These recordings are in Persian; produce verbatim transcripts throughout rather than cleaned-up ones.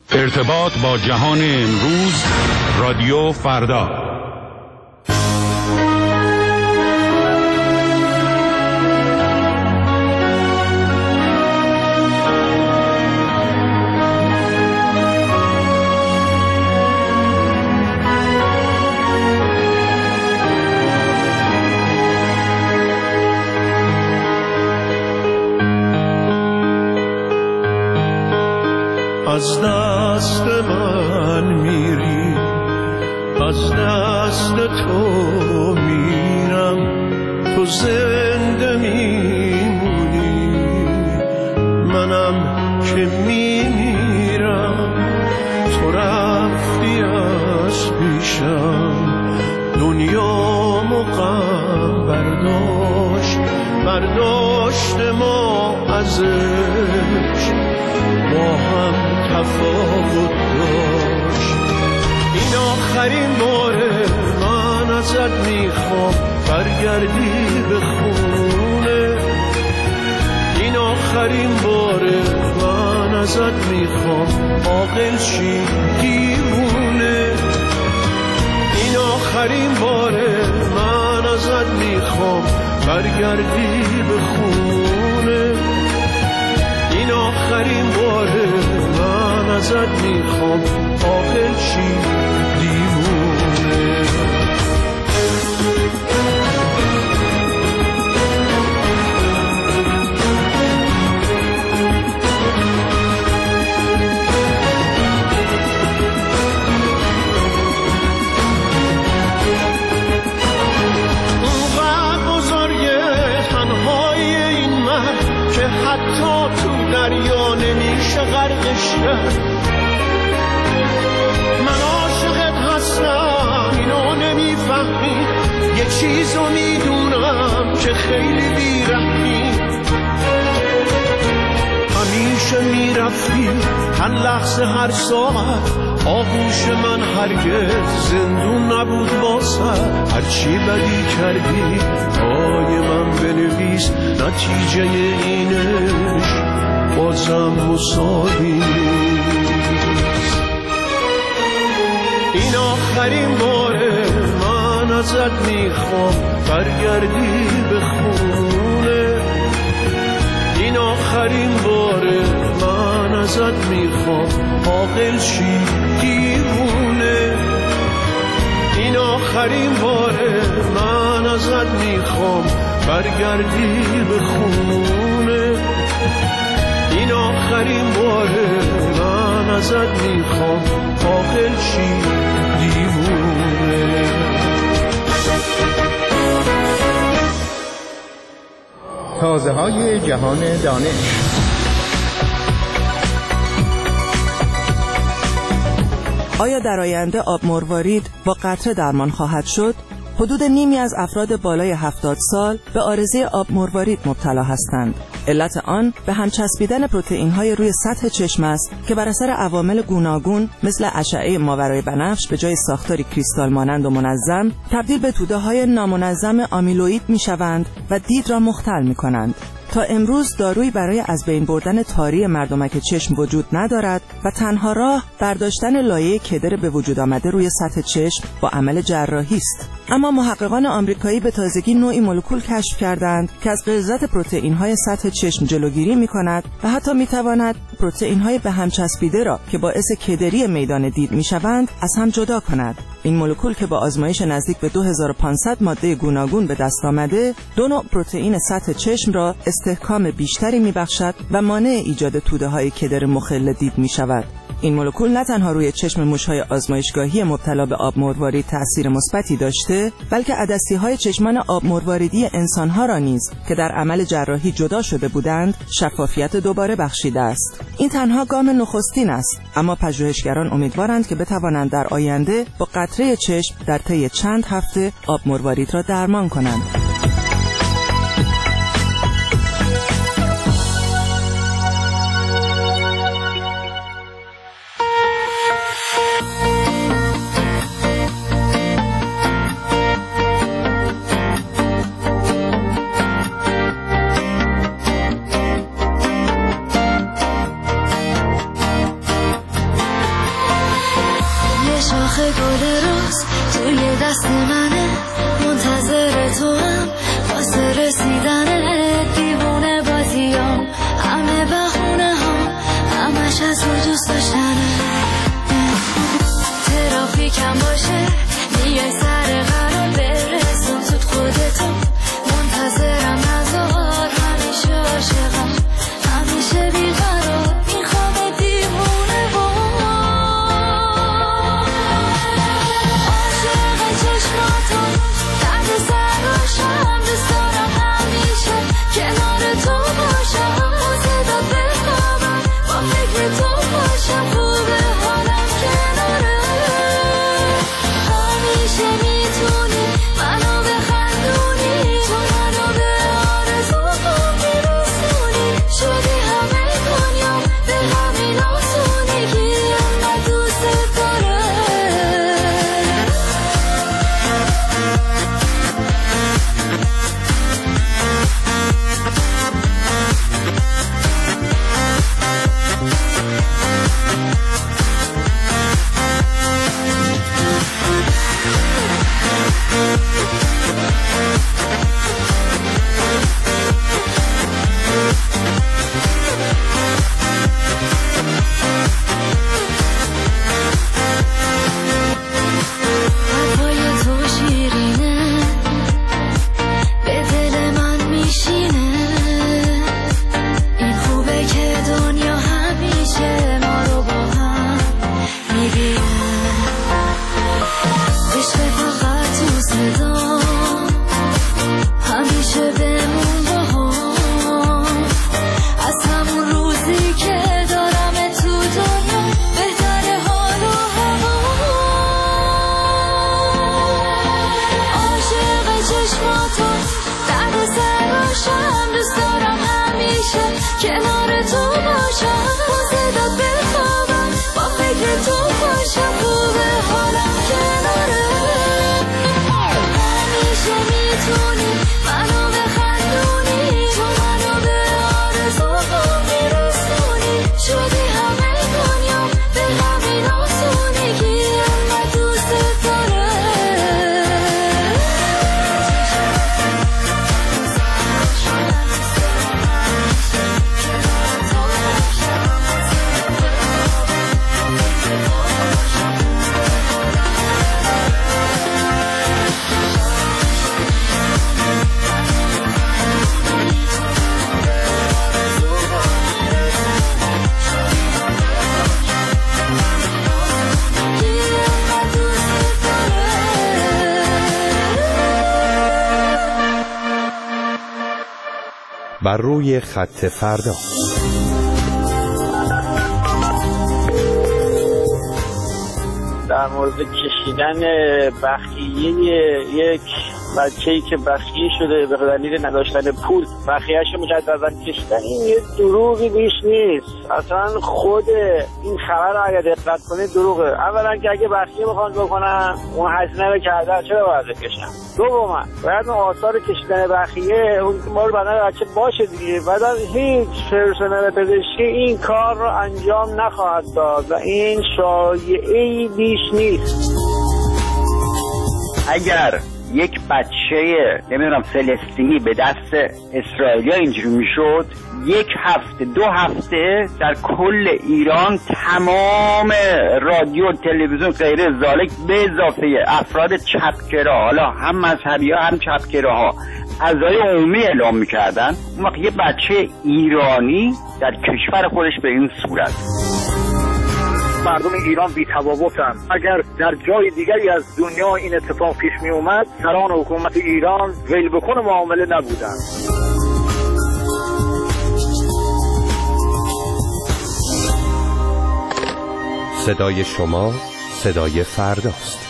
ارتباط با جهان امروز، رادیو فردا. از دست من میری، از دست تو میرم، تو زنده میمونی، منم که میمیرم. تو رفتی از پیشم، دنیامو غم برداشت، برداشت ما ازش، با هم تفاوت داشت. این آخرین باره من ازت میخوام برگردی به خونه. این آخرین باره من ازت میخوام عاقل شی دیوونه. این آخرین باره من ازت میخوام برگردی به خونه. این آخرین باره من ازت میخوام عاقل شی دیوونه. اونقدر بزرگه تنهای این من که حتی تو دریا نمیشه غرقش کرد. من عاشقت هستم، اینو نمیفهمی، یه چیزو میدونم که خیلی بیرحمی. همیشه میرفتی هر لحظه هر ساعت، آغوش من هرگز زندون نبود واسه. هرچی بدی کردی پای من بنویس، نتیجه اینش بازم مساوی نیست. این آخرین باره من ازت میخوام برگردی به خونه. این آخرین باره من ازت میخوام عاقل شی دیوونه. این آخرین باره من ازت میخوام برگردی به خونه. این آخرین باره من ازت میخوام عاقل شی دیوونه. تازه های جهان دانش. آیا در آینده آب مروارید با قطره درمان خواهد شد؟ حدود نیمی از افراد بالای هفتاد سال به عارضه آب مروارید مبتلا هستند. علت آن به هم چسبیدن پروتئین‌های روی سطح چشم است که بر اثر عوامل گوناگون مثل اشعه ماورای بنفش به جای ساختاری کریستال مانند و منظم تبدیل به توده‌های نامنظم آمیلوئید می‌شوند و دید را مختل می‌کنند. تا امروز دارویی برای از بین بردن تاری مردمک چشم وجود ندارد و تنها راه برداشتن لایه کدر به وجود آمده روی سطح چشم با عمل جراحی است. اما محققان آمریکایی به تازگی نوعی مولکول کشف کردند که از غلظت پروتئین‌های سطح چشم جلوگیری می‌کند و حتی می‌تواند پروتئین‌های به هم چسبیده را که باعث کدری میدان دید می‌شوند از هم جدا کند. این مولکول که با آزمایش نزدیک به دو هزار و پانصد ماده گوناگون به دست آمده، دو نوع پروتئین سطح چشم را استحکام بیشتری می‌بخشد و مانع ایجاد توده‌های کدر مخل دید می‌شود. این مولکول نه تنها روی چشم موش‌های آزمایشگاهی مبتلا به آب مروارید تأثیر مثبتی داشته، بلکه عدسی‌های چشمان آب مرواریدی انسان‌ها را نیز که در عمل جراحی جدا شده بودند، شفافیت دوباره بخشیده است. این تنها گام نخستین است، اما پژوهشگران امیدوارند که بتوانند در آینده با قطره چشم در طی چند هفته آب مروارید را درمان کنند. شاخ گل روز توی دست منه، منتظر تو هم واسه رسیدنه. دیوونه بازیام همه بخونه ها، همش از رو دوست داشتنه. ترافیکم باشه میای سر قرار برسون زود خودتو، منتظرم نزار همیشه عاشقم همیشه بیقرار این خواب دیوونه با عاشق چشماتون درد سراشم. دوست دارم همیشه کنار تو باشم، صدا بخوابم با فکر تو باشم. خوبه حالم کناره، همیشه میتونی منو بخندونی، تو منو به آرزوام میرسونی. شدی همه دنیام به همین آسونگی، انقدر دوست داره. حرفای تو شیرینه، به دل من میشینه. این خوبه که دنیا همیشه ما رو با هم میبینه. عشق فقط تو صدا، همیشه بمون با هم. از همون روزی که دارم تو دنیا بهتره حال و هوا. عاشق چشماتون درد سراشم، دوست دارم همیشه کنار تو باشم. با صدات بخوابم با فکر تو باشم. خوبه حالم کناره، همیشه میتونی منو بخندونی، تو منو به آرزوام میرسونی. شدی همه دنیا به همین آسونگی، انقدر دوست داره. بر روی خط فردا. در مورد کشیدن بخیه یک بچه‌ای که بخیه شده به دلیل نداشتن پول، بخیه‌اش مجددا کشیدن، این یه دروغی بیش نیست. اصلا خود این خبر رو اگه دقت کنید دروغه. اولا که اگه بخیه بخوان بکنن اون هزینه رو کردن، چرا باید بکشن؟ دوما باید اون آثار کشیدن بخیه اون مال بدن بچه باشه دیگه. بعدا هیچ پرسنل پزشکی این کار رو انجام نخواهد داد و این شایعه‌ای بیش نیست. اگر یک بچه نمیدونم فلسطینی به دست اسرائیلیا اینجوری میشد، یک هفته دو هفته در کل ایران تمام رادیو تلویزیون غیر ذالک به اضافه افراد چپگرا، حالا هم مذهبی ها هم چپگرا ها، اعضای عمومی اعلام میکردن. اون وقت یه بچه ایرانی در کشور خودش به این صورت. مردم ایران بی تفاوتن. اگر در جای دیگری از دنیا این اتفاق پیش می اومد، سران حکومت ایران ویل بکن معامله نبودن. صدای شما صدای فرداست.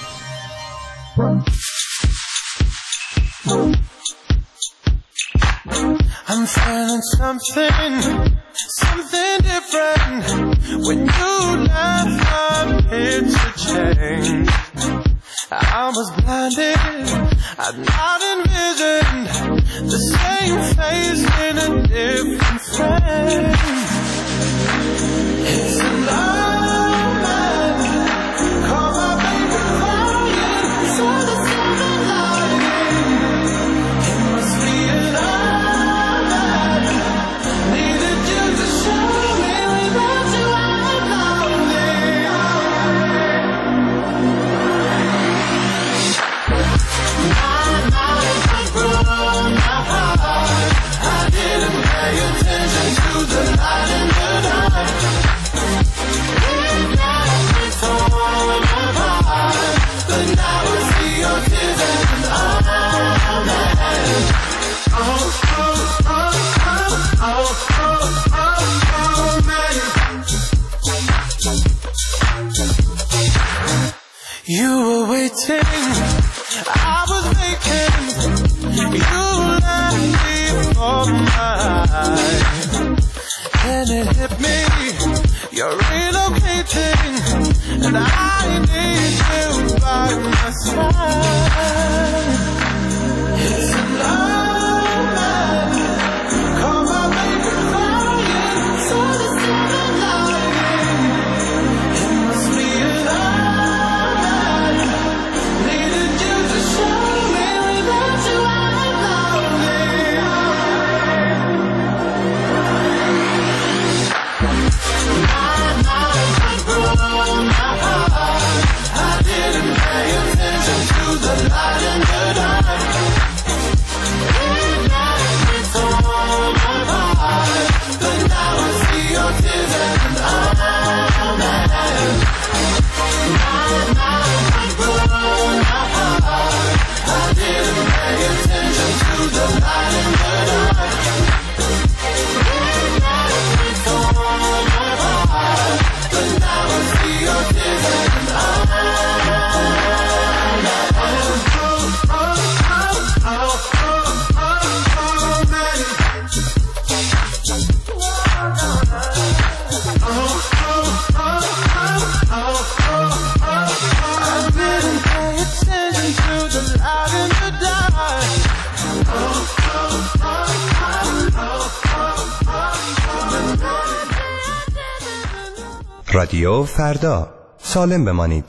I'm feeling something, something different. When you left, my picture changed. I was blinded, I'd not envisioned the same face in a different frame. It's an old man, call my baby. You were waiting, I was waiting. You left me for mine, and it hit me. You're relocating, and I need you by my side. It's a love man, call my baby crying, so the silver lining. It must be a love man, needed you to show me without you I'm lonely. My mind went wrong, my heart, I didn't pay attention to the light in the dark. It left me torn apart, but now I see your tears and I'm mad. My mind went wrong, my heart, I didn't pay attention to the light in the dark. It left me torn apart, but now I see your tears and I'm رادیو فردا، سالم بمانید.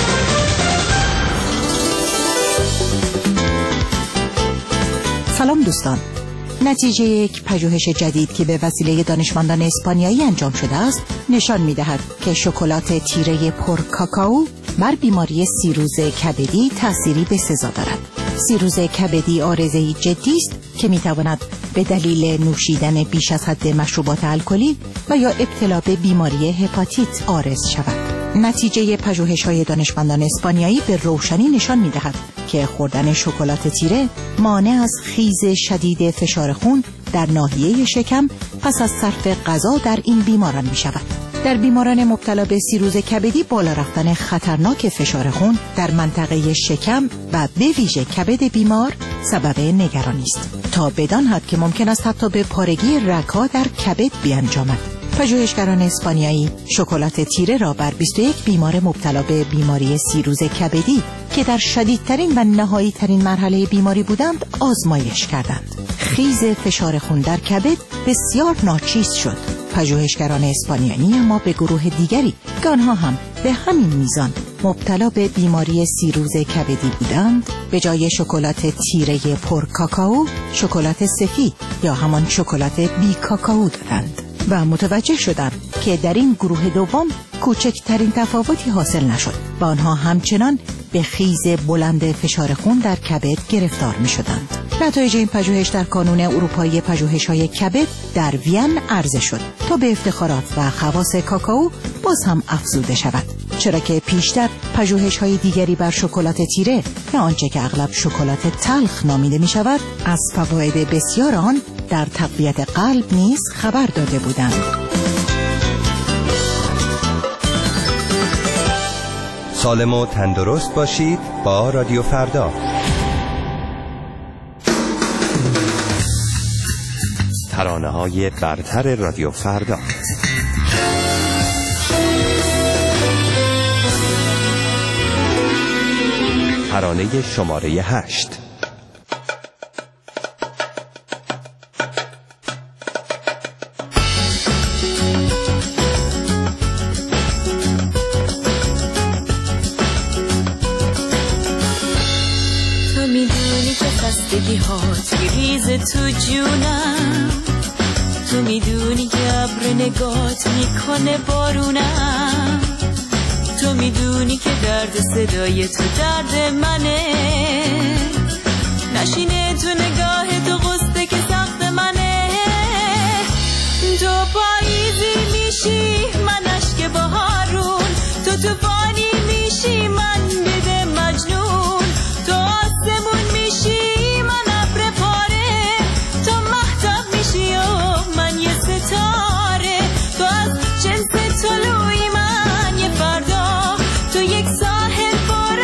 سلام دوستان. نتیجه یک پژوهش جدید که به وسیله دانشمندان اسپانیایی انجام شده است نشان می‌دهد که شکلات تیره پر کاکائو بر بیماری سیروز کبدی تأثیری بسزا دارد. سیروز کبدی عارضه‌ای جدی است که می‌تواند به دلیل نوشیدن بیش از حد مشروبات الکلی و یا ابتلا به بیماری هپاتیت عارض شود. نتیجه پژوهش‌های دانشمندان اسپانیایی به روشنی نشان می‌دهد که خوردن شکلات تیره مانع از خیز شدید فشار خون در ناحیه شکم پس از صرف غذا در این بیماران می‌شود. در بیماران مبتلا به سیروز کبدی بالا رفتن خطرناک فشار خون در منطقه شکم و به ویژه کبد بیمار سبب نگرانی است، تا بدان حد که ممکن است حتی به پارگی رگ‌ها در کبد بیانجامد. پژوهشگران اسپانیایی شکلات تیره را بر بیست و یک بیمار مبتلا به بیماری سیروز کبدی که در شدیدترین و نهایی ترین مرحله بیماری بودند آزمایش کردند. خیز فشار خون در کبد بسیار ناچیز شد. پژوهشگران اسپانیایی اما به گروه دیگری که آنها هم به همین میزان مبتلا به بیماری سیروز کبدی بودند به جای شکلات تیره پر کاکائو شکلات سفید یا همان شکلات بی کاکائو دادند و متوجه شدند که در این گروه دوم کوچکترین تفاوتی حاصل نشد و آنها همچنان به خیز بلند فشار خون در کبد گرفتار می شدند. نتایج این پژوهش در کانون اروپایی پژوهش‌های کبد در وین عرضه شد تا به افتخارات و خواص کاکائو باز هم افزوده شود، چرا که پیشتر پژوهش‌های دیگری بر شکلات تیره یا آنچه که اغلب شکلات تلخ نامیده می شود از فواید بسیار آن در تقویت قلب نیز خبر داده بودند. سالم و تندرست باشید با رادیو فردا. ترانه‌های برتر رادیو فردا. ترانه شماره هشت. تو میدونی که خستگی هات میریزه تو جونم، تو میدونی که ابر نگات میکنه بارونم، تو میدونی که درد صدای تو درد منه، نشینه تو نگاه تو قصده که سخت منه، تو پاییزی میشی من اشک بهارون، تو توفانی میشی من بده مجنون، تو آسمون میشی من ابر پاره، تو مهتاب میشی و من یه ستاره، تو از جنس طلوعی من یه فردا، تو یک ساحل پر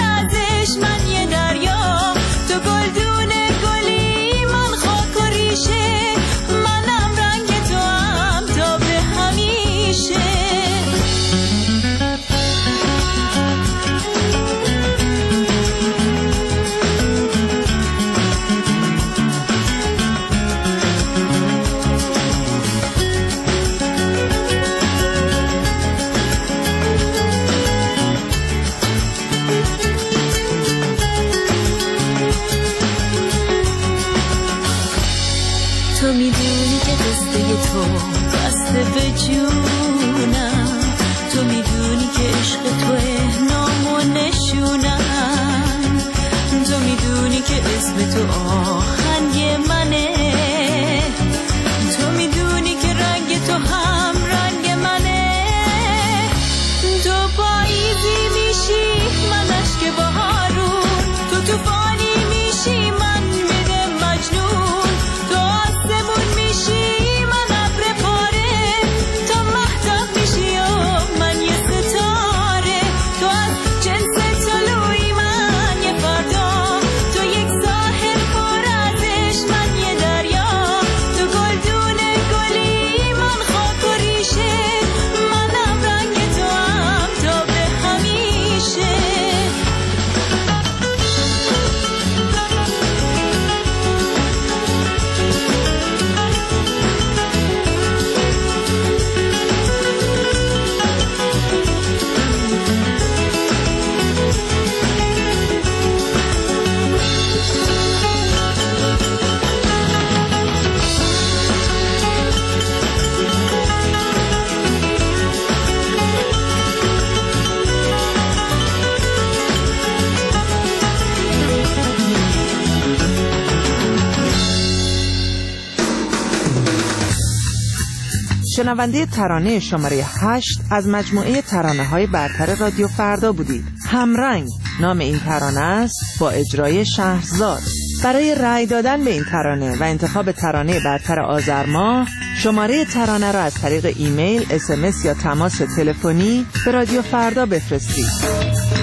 شنونده ترانه شماره هشت از مجموعه ترانه‌های برتر رادیو فردا بودید. همرنگ نام این ترانه است با اجرای شهرزاد. برای رأی دادن به این ترانه و انتخاب ترانه برتر آذر ماه، شماره ترانه را از طریق ایمیل، اس ام اس یا تماس تلفنی به رادیو فردا بفرستید.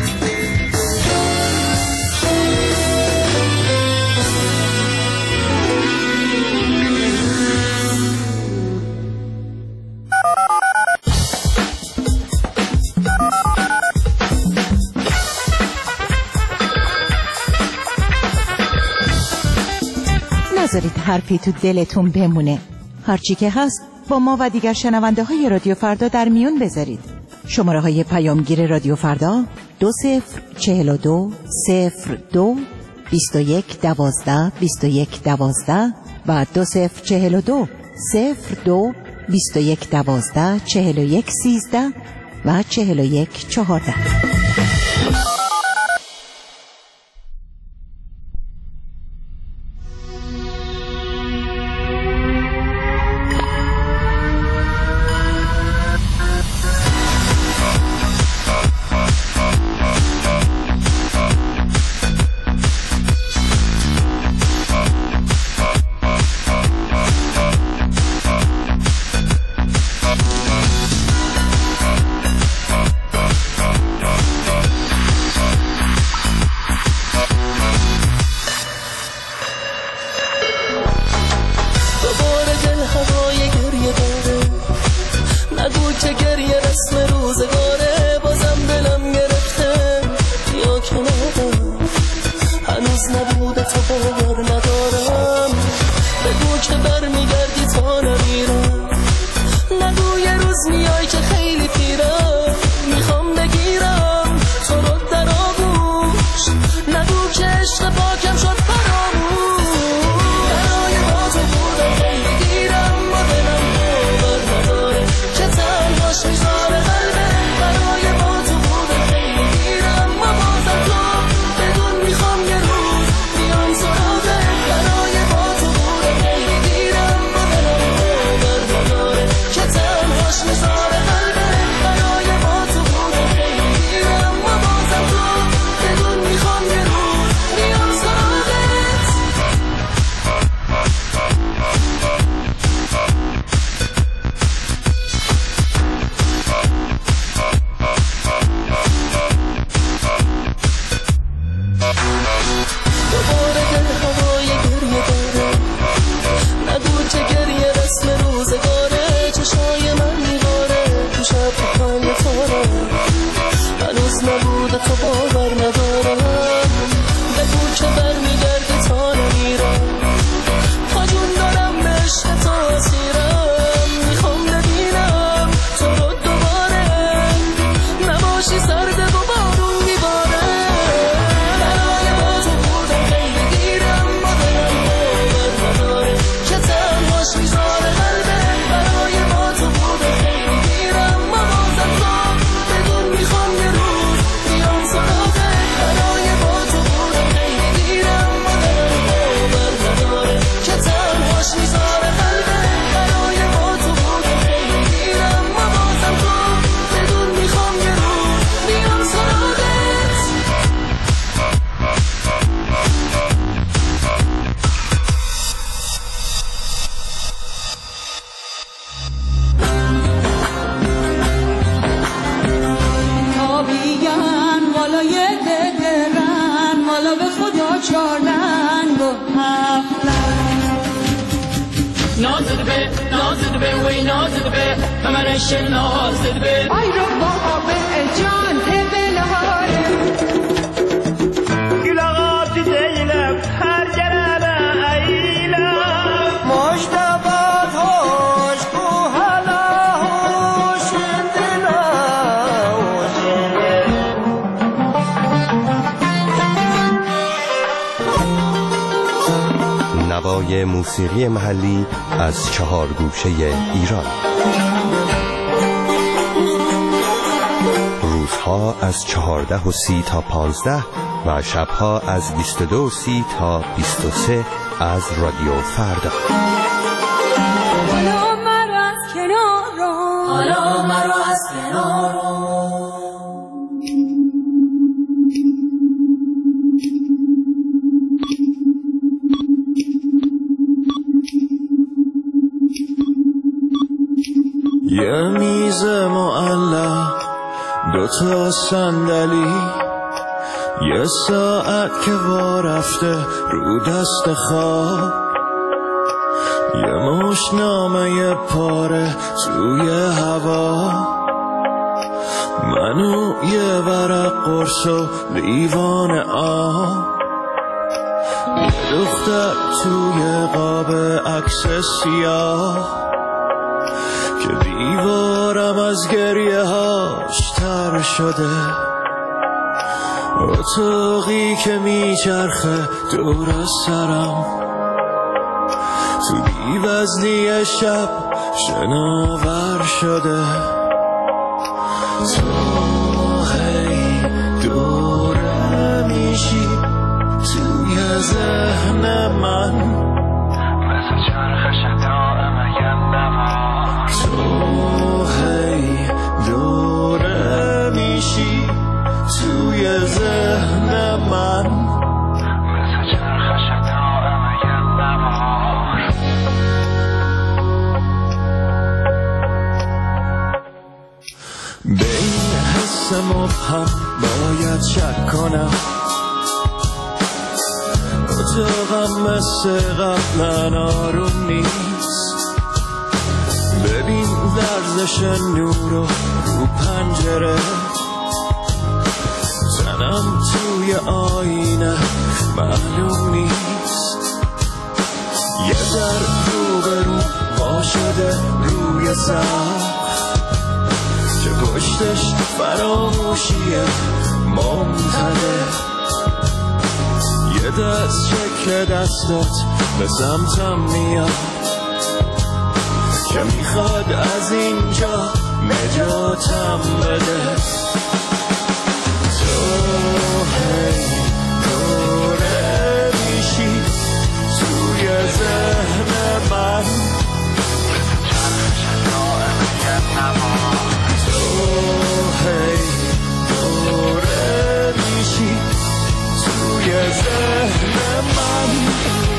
نذارید حرفی تو دلتون بمونه. هرچی که هست با ما و دیگر شنونده های رادیو فردا در میون بذارید. شماره های پیامگیر رادیو فردا دو صفر چهل و دو صفر دو بیست و یک دوازده بیست و یک دوازده و دو صفر چهل و دو صفر دو بیست و یک دوازده چهل و یک سیزده و چهل و یک چهارده. نوای موسیقی محلی از چهار گوشه ایران. روزها از چهارده و سی تا پانزده و شبها از بیست و دو و سی تا بیست و سه از رادیو فردا. حالا من از کنار یه میز معلق، دوتا صندلی، یه ساعت که وا رفته رو دست خواب، یه مشنامه یه پاره توی هوا، منو یه ورق قرص و لیوان آب، یه دختر توی قاب عکس سیاه که دیوارم از گریه هاش تر شده، اتاقی که میچرخه دور از سرم، تو بی‌وزنی شب شناور شده، تو هی دوره میشی توی ذهن من، مثل چرخ دائم یه نوار، تو هی دوره میشی توی ذهن من، مثل چرخ دائم یه نوار. به این حس مبهم باید شک کنم، اتاقم مثل قبلا آروم نیست، ببین لرزش نور رو رو پنجره، تنم توی آینه معلوم نیست، یه در رو به رو ما شده روی سقف که پشتش فراموشیه ممتده، یه دست شکل دستت به سمتم میاد که میخواد از اینجا نجاتم بده، تو هی دوره میشی توی ذهن من، تو هی دوره میشی توی ذهن من.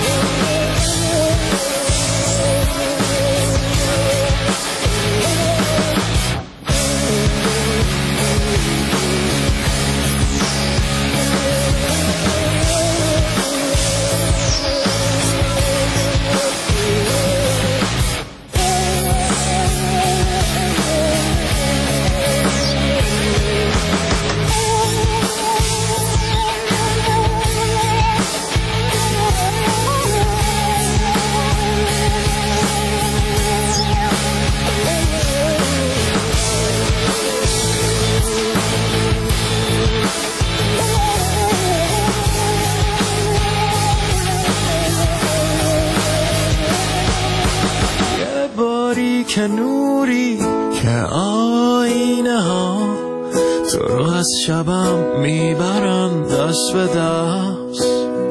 که نوری که آینه ها تو رو از شبم میبرن دست به دست،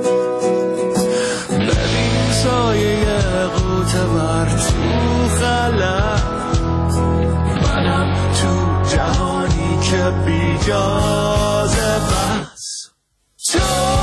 ببین سایه قوطه بر تو خلق، منم تو جهانی که بیجازه بس، تو